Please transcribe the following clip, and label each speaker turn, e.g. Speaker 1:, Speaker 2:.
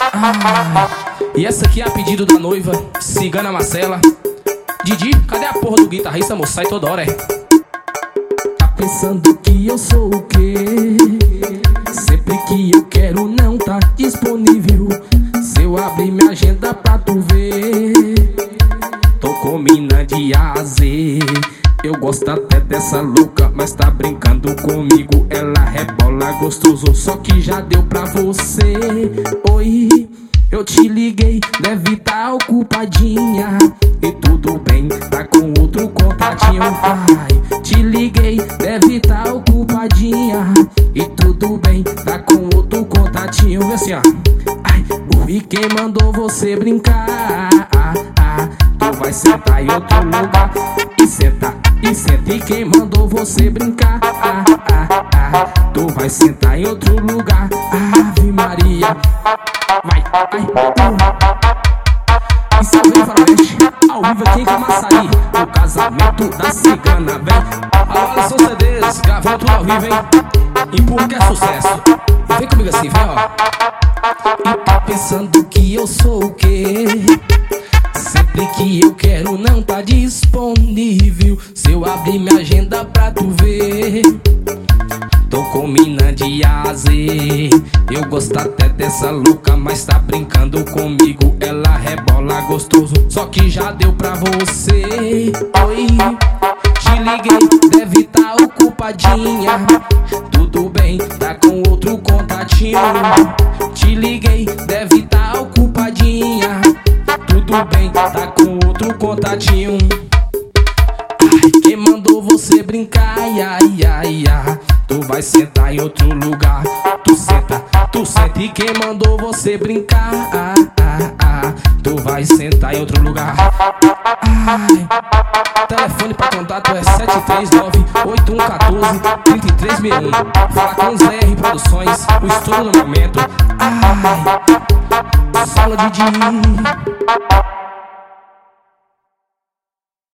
Speaker 1: E essa aqui é a pedido da noiva, Cigana Marcela. Didi, cadê a porra do guitarrista, moço? Sai toda hora, é?
Speaker 2: Tá pensando que eu sou o quê? Sempre que eu quero não tá disponível. Se eu abrir minha agenda pra tu ver, tô com mina de A a Z. Eu gosto até dessa louca, mas tá brincando comigo. Ela rebola gostoso, só que já deu pra você. Oi, eu te liguei, deve tá ocupadinha. E tudo bem, tá com outro contatinho. Vai, te liguei, deve tá ocupadinha. E tudo bem, tá com outro contatinho. Vê assim, ó. Ai, e quem mandou você brincar? Tu vai sentar em outro lugar. E senta, e senta. E quem mandou você brincar? Tu vai sentar em outro lugar. Ave Maria. Vai, e salve faroeste, ao vivo aqui em Camaçari, o casamento da cigana, vem.
Speaker 1: Alô, Alisson CDs, gravando tudo ao vivo, hein? Empurra que é sucesso. Vem comigo assim, vem, ó.
Speaker 2: E tá pensando que eu sou o quê? Sempre que eu quero não tá disponível. Se eu abrir minha agenda pra tu ver, tô com mina de A a Z. Eu gosto até dessa louca, mas tá brincando comigo. Ela rebola gostoso, só que já deu pra você. Oi, te liguei, deve tá ocupadinha. Tudo bem, tá com outro contatinho. Te liguei, deve tá ocupadinha. Tudo bem, tá com outro contatinho. Ai, quem mandou você brincar? Tu vai sentar em outro lugar. Tu senta, e quem mandou você brincar? Tu vai sentar em outro lugar. Ai,
Speaker 1: telefone pra contato é 739-8114-3361. Fala com ZR Produções, o estouro no momento.
Speaker 2: ai, solo Didi.